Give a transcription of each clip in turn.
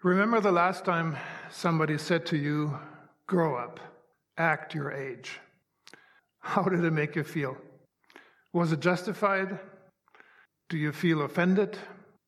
Remember the last time somebody said to you, grow up, act your age. How did it make you feel? Was it justified? Do you feel offended?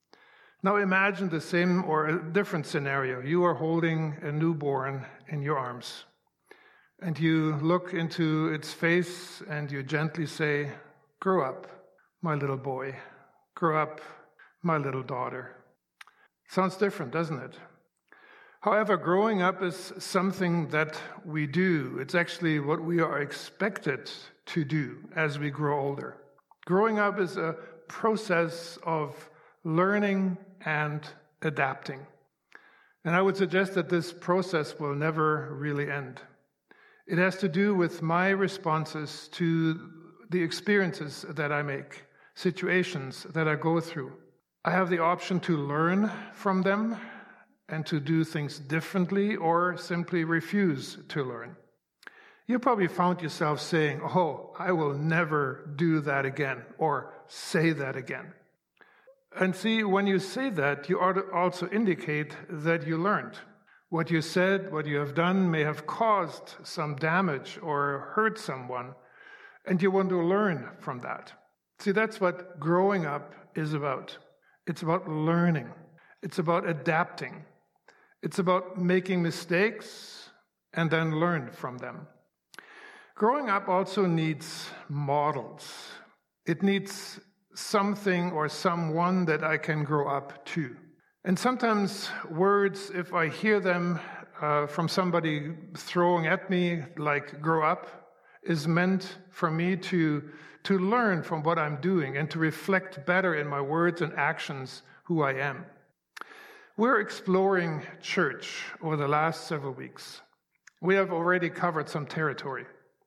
Now imagine the same or a different scenario. You are holding a newborn in your arms, and you look into its face and you gently say, grow up, my little boy. Grow up, my little daughter. Sounds different, doesn't it? However, growing up is something that we do. It's actually what we are expected to do as we grow older. Growing up is a process of learning and adapting. And I would suggest that this process will never really end. It has to do with my responses to the experiences that I make, situations that I go through. I have the option to learn from them and to do things differently or simply refuse to learn. You probably found yourself saying, oh, I will never do that again or say that again. And see, when you say that, you ought to also indicate that you learned. What you said, what you have done may have caused some damage or hurt someone, and you want to learn from that. See, that's what growing up is about. It's about learning. It's about adapting. It's about making mistakes and then learn from them. Growing up also needs models. It needs something or someone that I can grow up to. And sometimes words, if I hear them from somebody throwing at me, like grow up, is meant for me to learn from what I'm doing and to reflect better in my words and actions who I am. We're exploring church over the last several weeks. We have already covered some territory.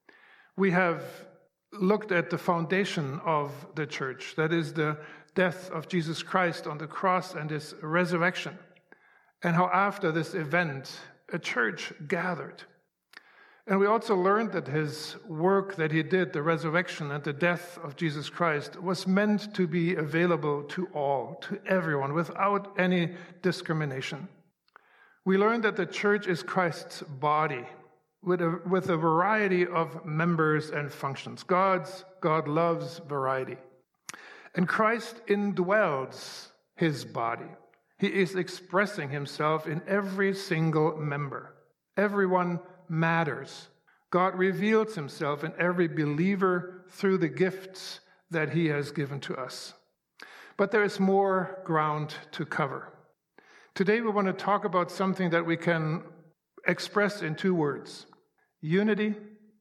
We have looked at the foundation of the church, that is the death of Jesus Christ on the cross and his resurrection, and how after this event, a church gathered. And we also learned that his work that he did, the resurrection and the death of Jesus Christ, was meant to be available to all, to everyone, without any discrimination. We learned that the church is Christ's body, with a variety of members and functions. God loves variety. And Christ indwells his body. He is expressing himself in every single member. Everyone matters. God reveals himself in every believer through the gifts that he has given to us. But there is more ground to cover. Today we want to talk about something that we can express in two words: unity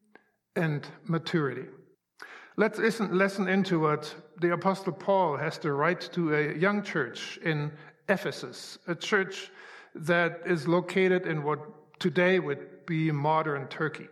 and maturity. Let's listen into what the Apostle Paul has to write to a young church in Ephesus, a church that is located in what today would be modern Turkey.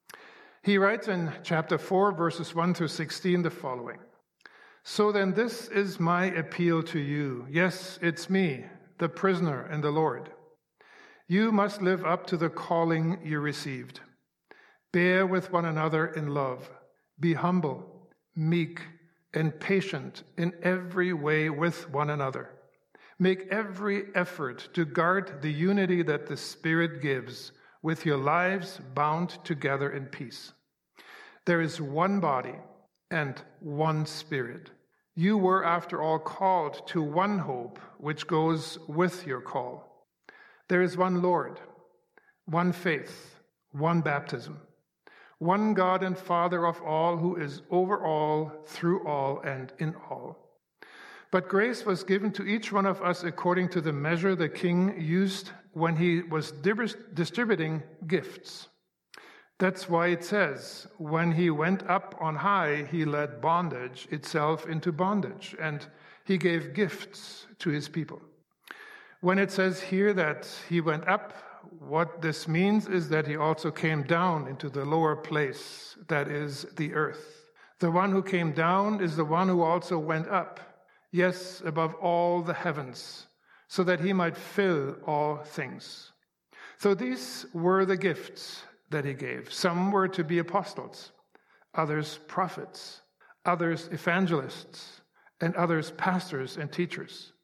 He writes in chapter 4, verses 1 through 16, the following: So then this is my appeal to you. Yes, it's me, the prisoner in the Lord. You must live up to the calling you received. Bear with one another in love. Be humble, meek, and patient in every way with one another. Make every effort to guard the unity that the Spirit gives, with your lives bound together in peace. There is one body and one Spirit. You were, after all, called to one hope, which goes with your call. There is one Lord, one faith, one baptism, one God and Father of all, who is over all, through all, and in all. But grace was given to each one of us according to the measure the King used when he was distributing gifts. That's why it says, when he went up on high, he led bondage itself into bondage, and he gave gifts to his people. When it says here that he went up, what this means is that he also came down into the lower place, that is the earth. The one who came down is the one who also went up, yes, above all the heavens, so that he might fill all things. So these were the gifts that he gave. Some were to be apostles, others prophets, others evangelists, and others pastors and teachers.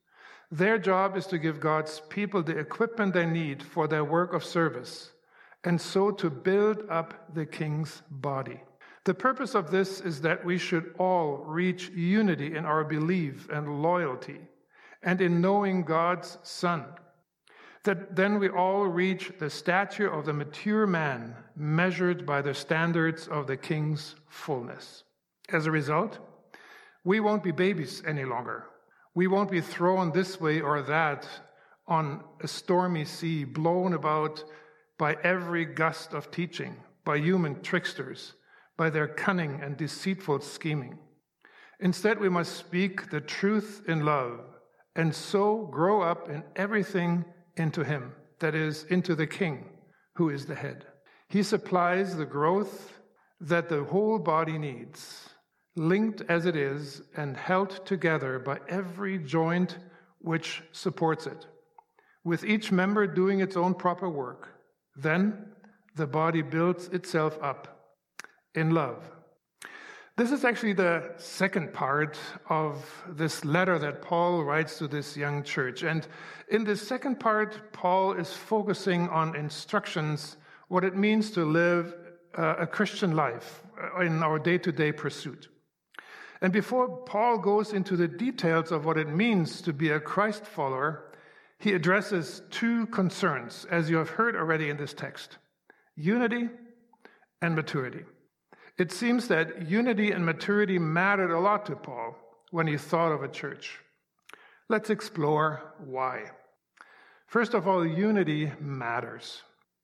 Their job is to give God's people the equipment they need for their work of service, and so to build up the king's body. The purpose of this is that we should all reach unity in our belief and loyalty, and in knowing God's Son, that then we all reach the stature of the mature man, measured by the standards of the king's fullness. As a result, we won't be babies any longer. We won't be thrown this way or that on a stormy sea, blown about by every gust of teaching, by human tricksters, by their cunning and deceitful scheming. Instead, we must speak the truth in love, and so grow up in everything into him, that is, into the King, who is the head. He supplies the growth that the whole body needs, linked as it is and held together by every joint which supports it, with each member doing its own proper work. Then the body builds itself up in love. This is actually the second part of this letter that Paul writes to this young church. And in this second part, Paul is focusing on instructions, what it means to live a Christian life in our day-to-day pursuit. And before Paul goes into the details of what it means to be a Christ follower, he addresses two concerns, as you have heard already in this text: unity and maturity. It seems that unity and maturity mattered a lot to Paul when he thought of a church. Let's explore why. First of all, unity matters.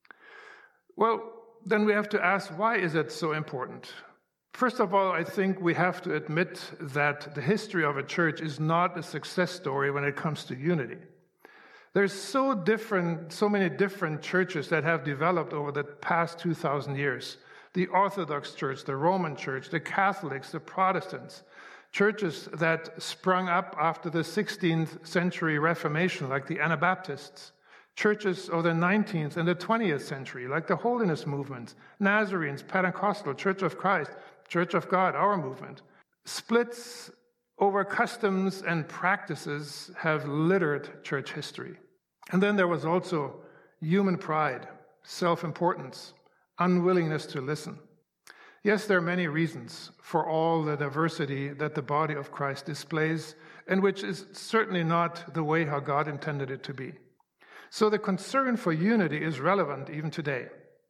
Well, then we have to ask, why is it so important? First of all, I think we have to admit that the history of a church is not a success story when it comes to unity. There's so many different churches that have developed over the past 2,000 years. The Orthodox Church, the Roman Church, the Catholics, the Protestants, churches that sprung up after the 16th century Reformation, like the Anabaptists, churches of the 19th and the 20th century, like the Holiness Movement, Nazarenes, Pentecostal, Church of Christ, Church of God, our movement. Splits over customs and practices have littered church history. And then there was also human pride, self-importance, unwillingness to listen. Yes, there are many reasons for all the diversity that the body of Christ displays, and which is certainly not the way how God intended it to be. So the concern for unity is relevant even today.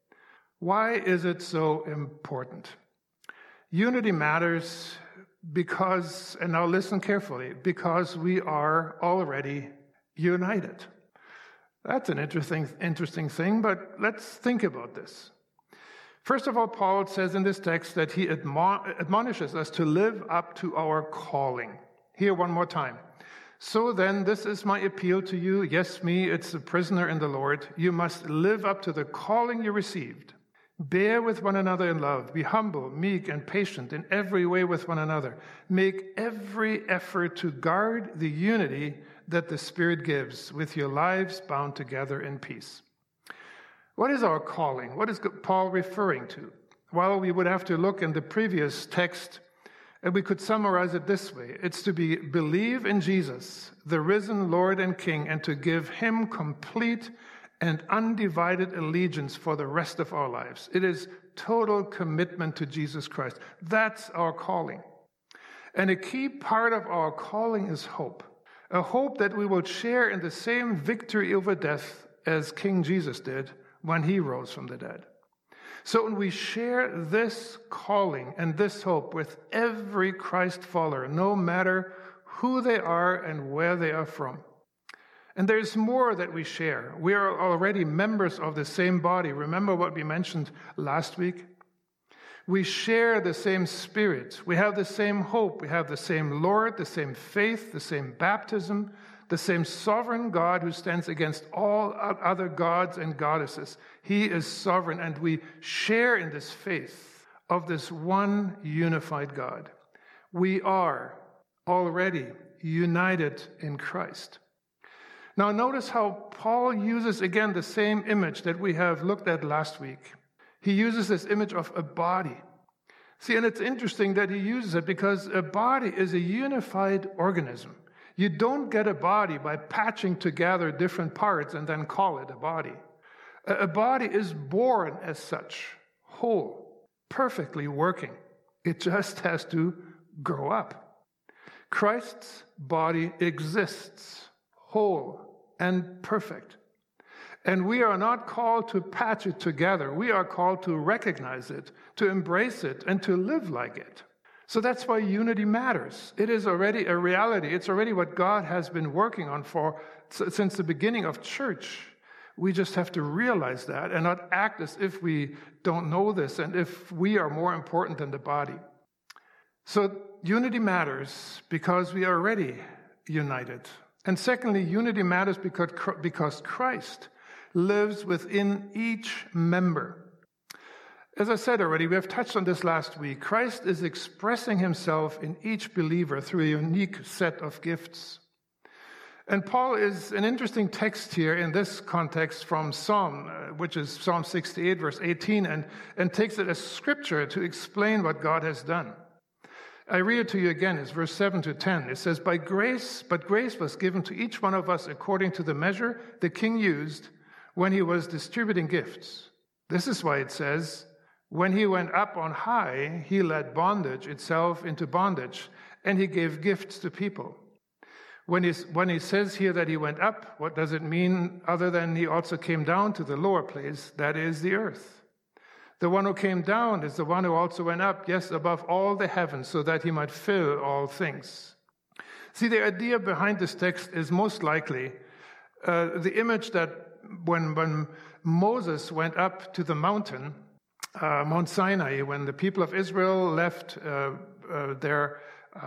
Why is it so important? Unity matters because, and now listen carefully, because we are already united. That's an interesting thing, but let's think about this. First of all, Paul says in this text that he admonishes us to live up to our calling. Here one more time. So then, this is my appeal to you. Yes, me, it's a prisoner in the Lord. You must live up to the calling you received. Bear with one another in love. Be humble, meek, and patient in every way with one another. Make every effort to guard the unity that the Spirit gives, with your lives bound together in peace. What is our calling? What is Paul referring to? Well, we would have to look in the previous text, and we could summarize it this way. It's to believe in Jesus, the risen Lord and King, and to give him complete and undivided allegiance for the rest of our lives. It is total commitment to Jesus Christ. That's our calling. And a key part of our calling is hope. A hope that we will share in the same victory over death as King Jesus did when he rose from the dead. So when we share this calling and this hope with every Christ follower, no matter who they are and where they are from. And there's more that we share. We are already members of the same body. Remember what we mentioned last week? We share the same Spirit. We have the same hope. We have the same Lord, the same faith, the same baptism, the same sovereign God who stands against all other gods and goddesses. He is sovereign, and we share in this faith of this one unified God. We are already united in Christ. Now notice how Paul uses again the same image that we have looked at last week. He uses this image of a body. See, and it's interesting that he uses it because a body is a unified organism. You don't get a body by patching together different parts and then call it a body. A body is born as such, whole, perfectly working. It just has to grow up. Christ's body exists, whole and perfect. And we are not called to patch it together. We are called to recognize it, to embrace it, and to live like it. So that's why unity matters. It is already a reality. It's already what God has been working on since the beginning of church. We just have to realize that and not act as if we don't know this and if we are more important than the body. So unity matters because we are already united. And secondly, unity matters because Christ lives within each member. As I said already, we have touched on this last week. Christ is expressing himself in each believer through a unique set of gifts. And Paul is an interesting text here in this context from Psalm, which is Psalm 68, verse 18, and takes it as scripture to explain what God has done. I read it to you again. It's verse 7 to 10. It says, but grace was given to each one of us according to the measure the king used when he was distributing gifts. This is why it says, when he went up on high, he led bondage itself into bondage, and he gave gifts to people. When he says here that he went up, what does it mean other than he also came down to the lower place, that is the earth? The one who came down is the one who also went up, yes, above all the heavens, so that he might fill all things. See, the idea behind this text is most likely the image that when Moses went up to the mountain, Mount Sinai, when the people of Israel left their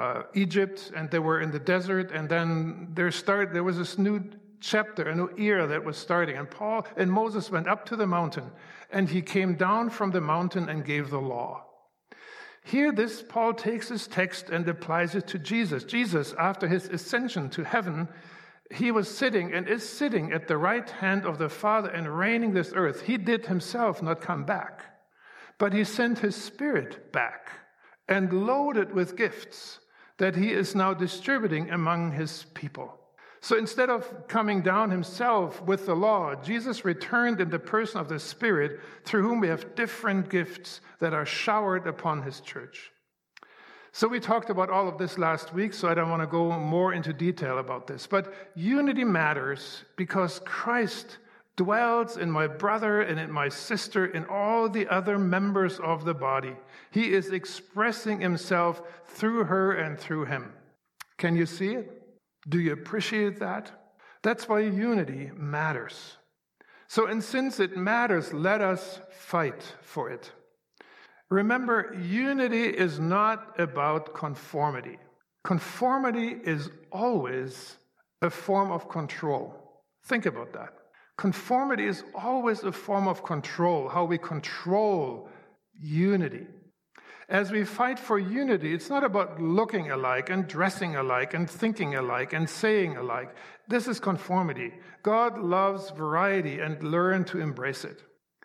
Egypt and they were in the desert, and then there was this new chapter, a new era that was starting, and Moses went up to the mountain, and he came down from the mountain and gave the law. Here, Paul takes this text and applies it to Jesus. Jesus, after his ascension to heaven, he was sitting and is sitting at the right hand of the Father and reigning this earth. He did himself not come back, but he sent his Spirit back and loaded with gifts that he is now distributing among his people. So instead of coming down himself with the law, Jesus returned in the person of the Spirit, through whom we have different gifts that are showered upon his church. So we talked about all of this last week, so I don't want to go more into detail about this. But unity matters because Christ dwells in my brother and in my sister, in all the other members of the body. He is expressing himself through her and through him. Can you see it? Do you appreciate that? That's why unity matters. So, and since it matters, let us fight for it. Remember, unity is not about conformity. Conformity is always a form of control. Think about that. Conformity is always a form of control, how we control unity. As we fight for unity, it's not about looking alike and dressing alike and thinking alike and saying alike. This is conformity. God loves variety and learn to embrace it.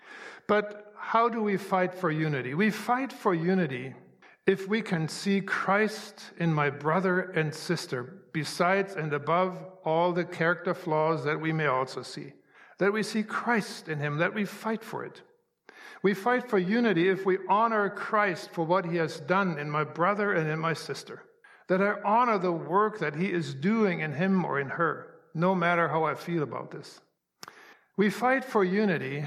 But how do we fight for unity? We fight for unity if we can see Christ in my brother and sister, besides and above all the character flaws that we may also see. That we see Christ in him, that we fight for it. We fight for unity if we honor Christ for what he has done in my brother and in my sister. That I honor the work that he is doing in him or in her, no matter how I feel about this. We fight for unity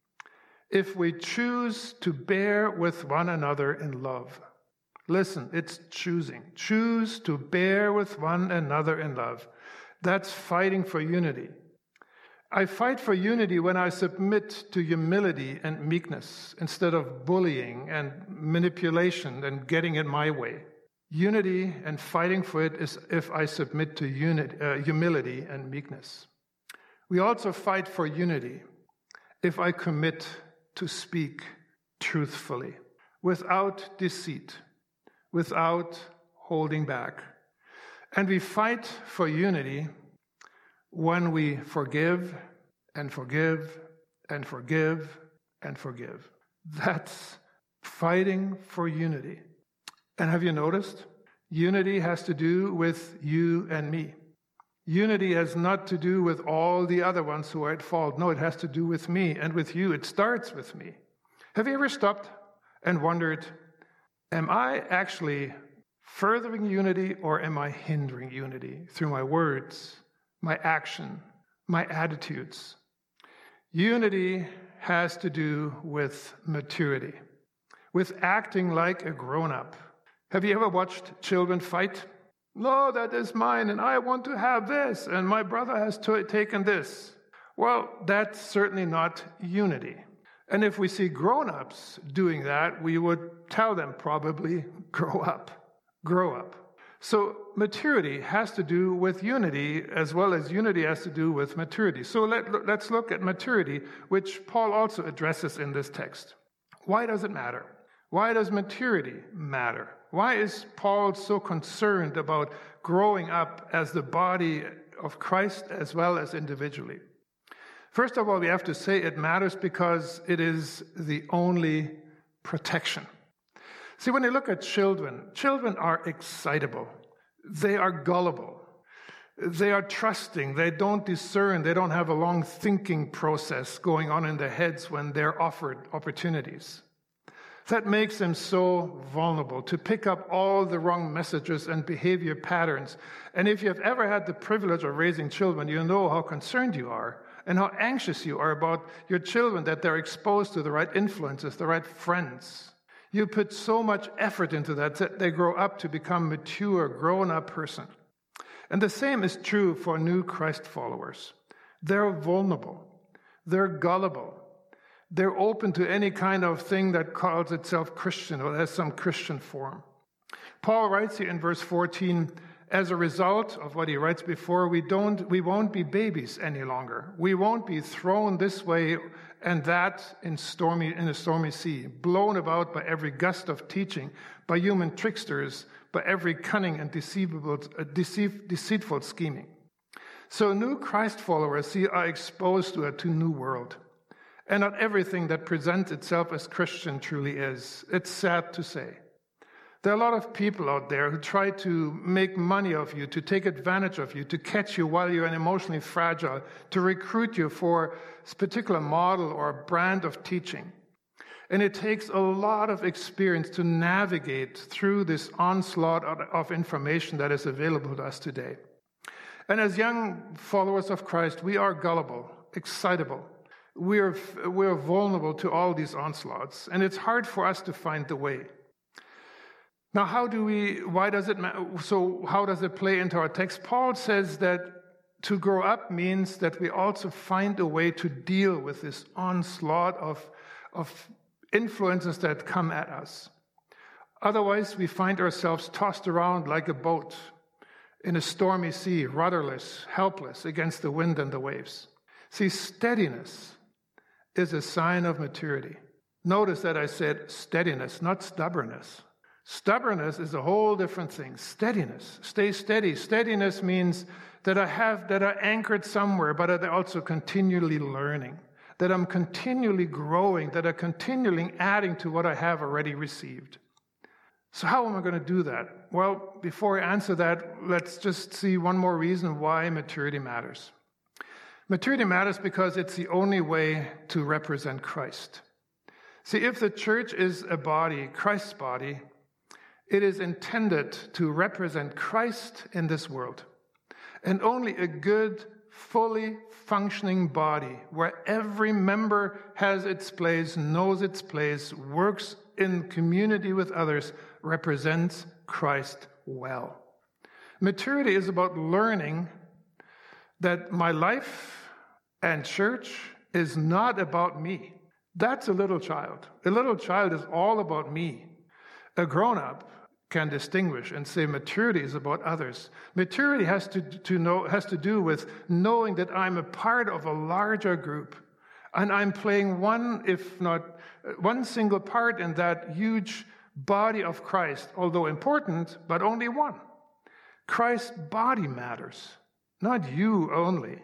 if we choose to bear with one another in love. Listen, it's choosing. Choose to bear with one another in love. That's fighting for unity. I fight for unity when I submit to humility and meekness instead of bullying and manipulation and getting it my way. Unity and fighting for it is if I submit to humility and meekness. We also fight for unity if I commit to speak truthfully, without deceit, without holding back. And we fight for unity when we forgive and forgive and forgive and forgive. That's fighting for unity. And have you noticed? Unity has to do with you and me. Unity has not to do with all the other ones who are at fault. No, it has to do with me and with you. It starts with me. Have you ever stopped and wondered, am I actually furthering unity or am I hindering unity through my words, my action, my attitudes? Unity has to do with maturity, with acting like a grown-up. Have you ever watched children fight? No, that is mine, and I want to have this, and my brother has taken this. Well, that's certainly not unity. And if we see grown-ups doing that, we would tell them probably, grow up, grow up. So maturity has to do with unity as well as unity has to do with maturity. So let's look at maturity, which Paul also addresses in this text. Why does it matter? Why does maturity matter? Why is Paul so concerned about growing up as the body of Christ as well as individually? First of all, we have to say it matters because it is the only protection. See, when you look at children are excitable. They are gullible. They are trusting. They don't discern. They don't have a long thinking process going on in their heads when they're offered opportunities. That makes them so vulnerable to pick up all the wrong messages and behavior patterns. And if you've ever had the privilege of raising children, you know how concerned you are and how anxious you are about your children, that they're exposed to the right influences, the right friends. You put so much effort into that they grow up to become mature, grown-up person. And the same is true for new Christ followers. They're vulnerable. They're gullible. They're open to any kind of thing that calls itself Christian or has some Christian form. Paul writes here in verse 14, as a result of what he writes before, we won't be babies any longer. We won't be thrown this way and that in a stormy sea, blown about by every gust of teaching, by human tricksters, by every cunning and deceitful scheming. So new Christ followers are exposed to a new world. And not everything that presents itself as Christian truly is. It's sad to say. There are a lot of people out there who try to make money of you, to take advantage of you, to catch you while you're emotionally fragile, to recruit you for a particular model or brand of teaching. And it takes a lot of experience to navigate through this onslaught of information that is available to us today. And as young followers of Christ, we are gullible, excitable. We're vulnerable to all these onslaughts, and it's hard for us to find the way. Now, how does it play into our text? Paul says that to grow up means that we also find a way to deal with this onslaught of influences that come at us. Otherwise, we find ourselves tossed around like a boat in a stormy sea, rudderless, helpless against the wind and the waves. See, steadiness is a sign of maturity. Notice that I said steadiness, not stubbornness. Stubbornness is a whole different thing. Steadiness, stay steady. Steadiness means that I'm anchored somewhere, but that I'm also continually learning, that I'm continually growing, that I'm continually adding to what I have already received. So how am I going to do that? Well, before I answer that, let's just see one more reason why maturity matters. Maturity matters because it's the only way to represent Christ. See, if the church is a body, Christ's body, it is intended to represent Christ in this world. And only a good, fully functioning body, where every member has its place, knows its place, works in community with others, represents Christ well. Maturity is about learning that my life and church is not about me. That's a little child. A little child is all about me. A grown-up can distinguish and say maturity is about others. Maturity has to do with knowing that I'm a part of a larger group, and I'm playing one single part in that huge body of Christ, although important, but only one. Christ's body matters, not you only.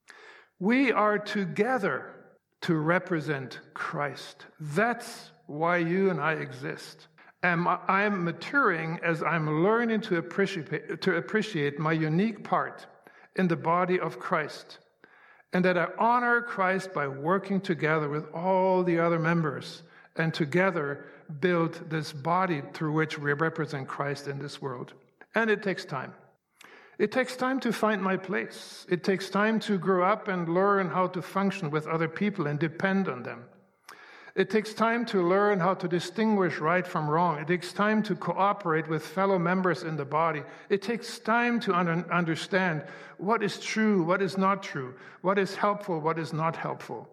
We are together to represent Christ. That's why you and I exist. And I'm maturing as I'm learning to appreciate my unique part in the body of Christ, and that I honor Christ by working together with all the other members and together build this body through which we represent Christ in this world. And it takes time. It takes time to find my place. It takes time to grow up and learn how to function with other people and depend on them. It takes time to learn how to distinguish right from wrong. It takes time to cooperate with fellow members in the body. It takes time to understand what is true, what is not true, what is helpful, what is not helpful.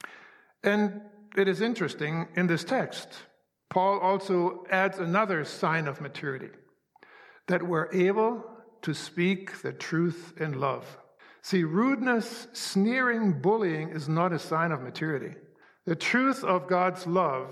And it is interesting, in this text, Paul also adds another sign of maturity, that we're able to speak the truth in love. See, rudeness, sneering, bullying is not a sign of maturity. The truth of God's love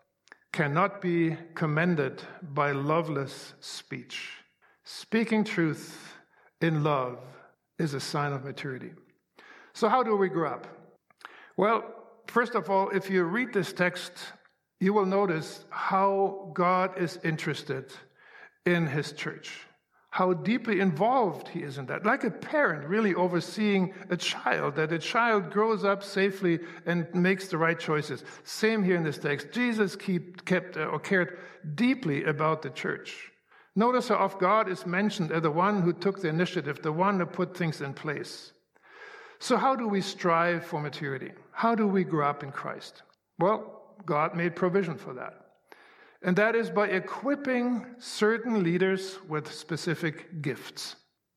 cannot be commended by loveless speech. Speaking truth in love is a sign of maturity. So how do we grow up? Well, first of all, if you read this text, you will notice how God is interested in his church, how deeply involved he is in that. Like a parent really overseeing a child, that a child grows up safely and makes the right choices. Same here in this text. Jesus cared deeply about the church. Notice how often God is mentioned as the one who took the initiative, the one who put things in place. So how do we strive for maturity? How do we grow up in Christ? Well, God made provision for that. And that is by equipping certain leaders with specific gifts.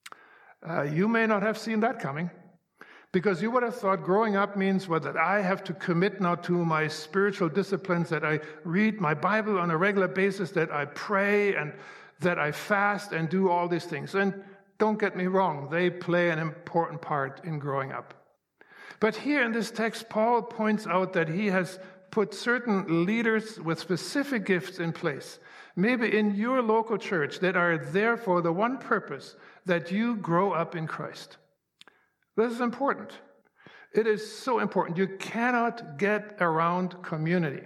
You may not have seen that coming, because you would have thought growing up means that I have to commit now to my spiritual disciplines, that I read my Bible on a regular basis, that I pray and that I fast and do all these things. And don't get me wrong, they play an important part in growing up. But here in this text, Paul points out that he has put certain leaders with specific gifts in place, maybe in your local church, that are there for the one purpose that you grow up in Christ. This is important. It is so important. You cannot get around community.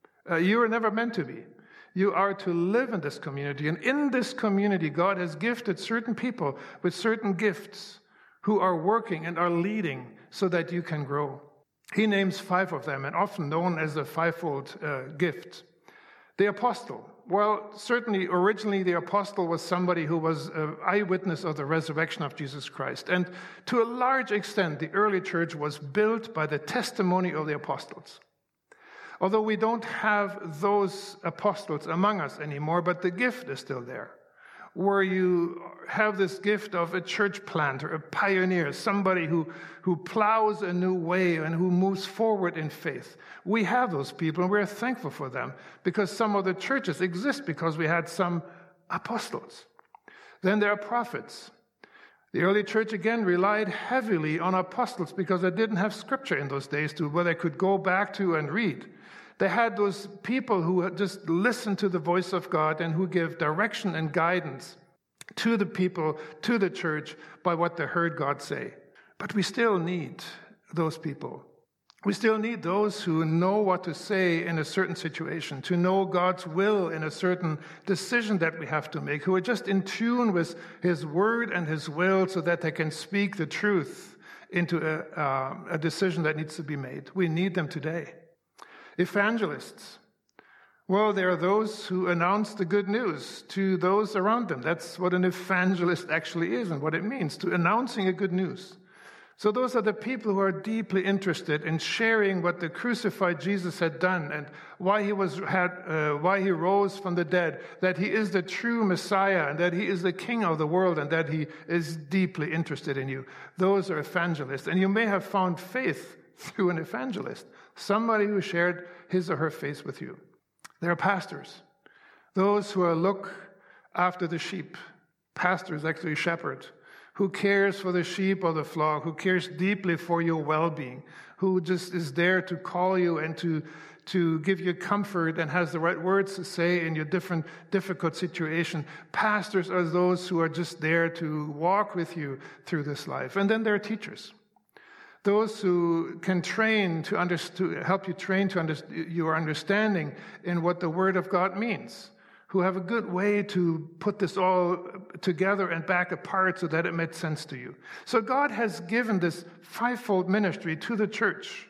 You were never meant to be. You are to live in this community. And in this community, God has gifted certain people with certain gifts who are working and are leading so that you can grow. He names 5 of them, and often known as the fivefold gift. The apostle. Well, certainly originally the apostle was somebody who was an eyewitness of the resurrection of Jesus Christ. And to a large extent, the early church was built by the testimony of the apostles. Although we don't have those apostles among us anymore, but the gift is still there. Where you have this gift of a church planter, a pioneer, somebody who plows a new way and who moves forward in faith. We have those people, and we're thankful for them, because some of the churches exist because we had some apostles. Then there are prophets. The early church, again, relied heavily on apostles because they didn't have scripture in those days where they could go back to and read. They had those people who just listen to the voice of God and who give direction and guidance to the people, to the church, by what they heard God say. But we still need those people. We still need those who know what to say in a certain situation, to know God's will in a certain decision that we have to make, who are just in tune with his word and his will so that they can speak the truth into a decision that needs to be made. We need them today. Evangelists. Well, there are those who announce the good news to those around them. That's what an evangelist actually is and what it means, to announcing a good news. So those are the people who are deeply interested in sharing what the crucified Jesus had done and why he rose from the dead, that he is the true Messiah and that he is the King of the world and that he is deeply interested in you. Those are evangelists. And you may have found faith through an evangelist, somebody who shared his or her faith with you. There are pastors, those who look after the sheep. Pastors, actually shepherd, who cares for the sheep or the flock, who cares deeply for your well-being, who just is there to call you and to give you comfort and has the right words to say in your difficult situation. Pastors are those who are just there to walk with you through this life. And then there are teachers. Those who can train to help you train to your understanding in what the Word of God means, who have a good way to put this all together and back apart so that it made sense to you. So God has given this fivefold ministry to the church.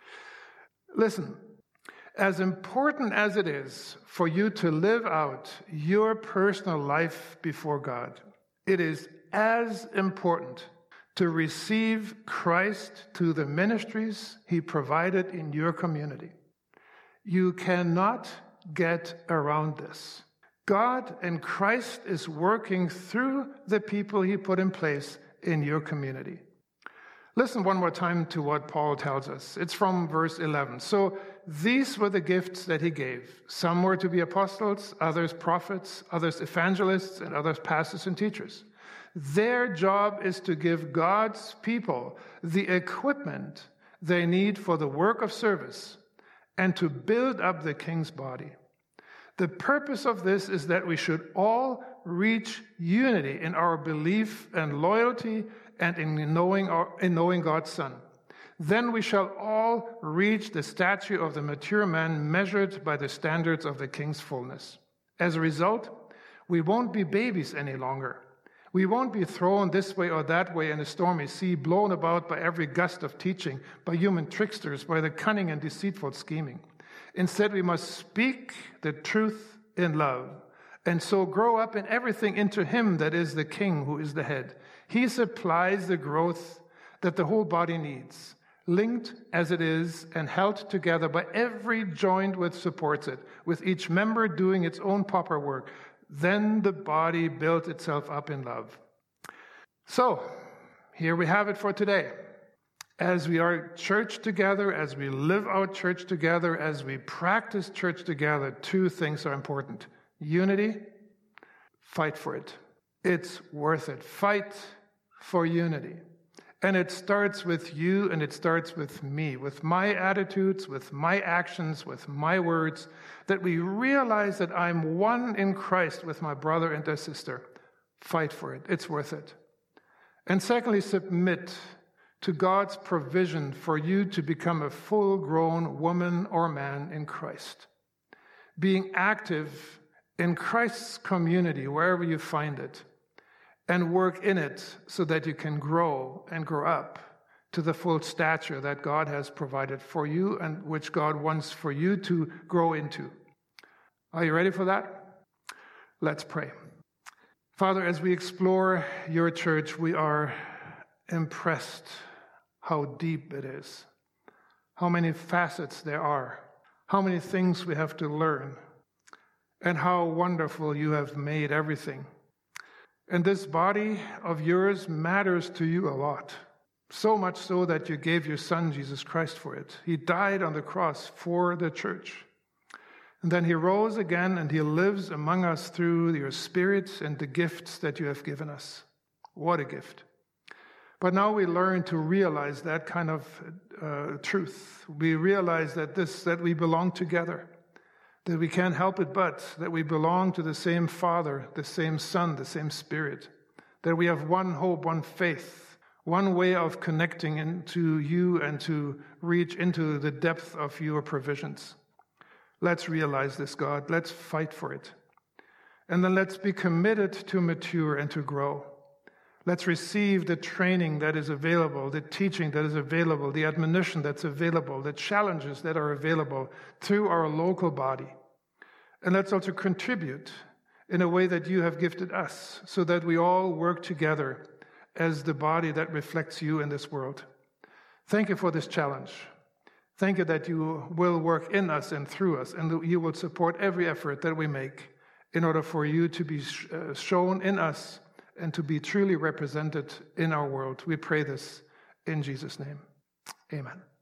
Listen, as important as it is for you to live out your personal life before God, it is as important to receive Christ to the ministries he provided in your community. You cannot get around this. God and Christ is working through the people he put in place in your community. Listen one more time to what Paul tells us. It's from verse 11. So these were the gifts that he gave. Some were to be apostles, others prophets, others evangelists, and others pastors and teachers. Their job is to give God's people the equipment they need for the work of service and to build up the king's body. The purpose of this is that we should all reach unity in our belief and loyalty and in knowing God's Son. Then we shall all reach the stature of the mature man measured by the standards of the king's fullness. As a result, we won't be babies any longer. We won't be thrown this way or that way in a stormy sea, blown about by every gust of teaching, by human tricksters, by the cunning and deceitful scheming. Instead, we must speak the truth in love, and so grow up in everything into him that is the king, who is the head. He supplies the growth that the whole body needs, linked as it is and held together by every joint which supports it, with each member doing its own proper work. Then the body built itself up in love. So, here we have it for today. As we are church together, as we live out church together, as we practice church together, two things are important. Unity, fight for it. It's worth it. Fight for unity. And it starts with you and it starts with me, with my attitudes, with my actions, with my words, that we realize that I'm one in Christ with my brother and their sister. Fight for it. It's worth it. And secondly, submit to God's provision for you to become a full-grown woman or man in Christ. Being active in Christ's community, wherever you find it, and work in it so that you can grow and grow up to the full stature that God has provided for you and which God wants for you to grow into. Are you ready for that? Let's pray. Father, as we explore your church, we are impressed how deep it is, how many facets there are, how many things we have to learn, and how wonderful you have made everything. And this body of yours matters to you a lot, so much so that you gave your Son, Jesus Christ, for it. He died on the cross for the church. And then he rose again, and he lives among us through your Spirit and the gifts that you have given us. What a gift. But now we learn to realize that kind of truth. We realize that we belong together, that we can't help it but that we belong to the same Father, the same Son, the same Spirit, that we have one hope, one faith, one way of connecting into you and to reach into the depth of your provisions. Let's realize this, God. Let's fight for it. And then let's be committed to mature and to grow. Let's receive the training that is available, the teaching that is available, the admonition that's available, the challenges that are available through our local body. And let's also contribute in a way that you have gifted us so that we all work together as the body that reflects you in this world. Thank you for this challenge. Thank you that you will work in us and through us, and that you will support every effort that we make in order for you to be shown in us and to be truly represented in our world. We pray this in Jesus' name. Amen.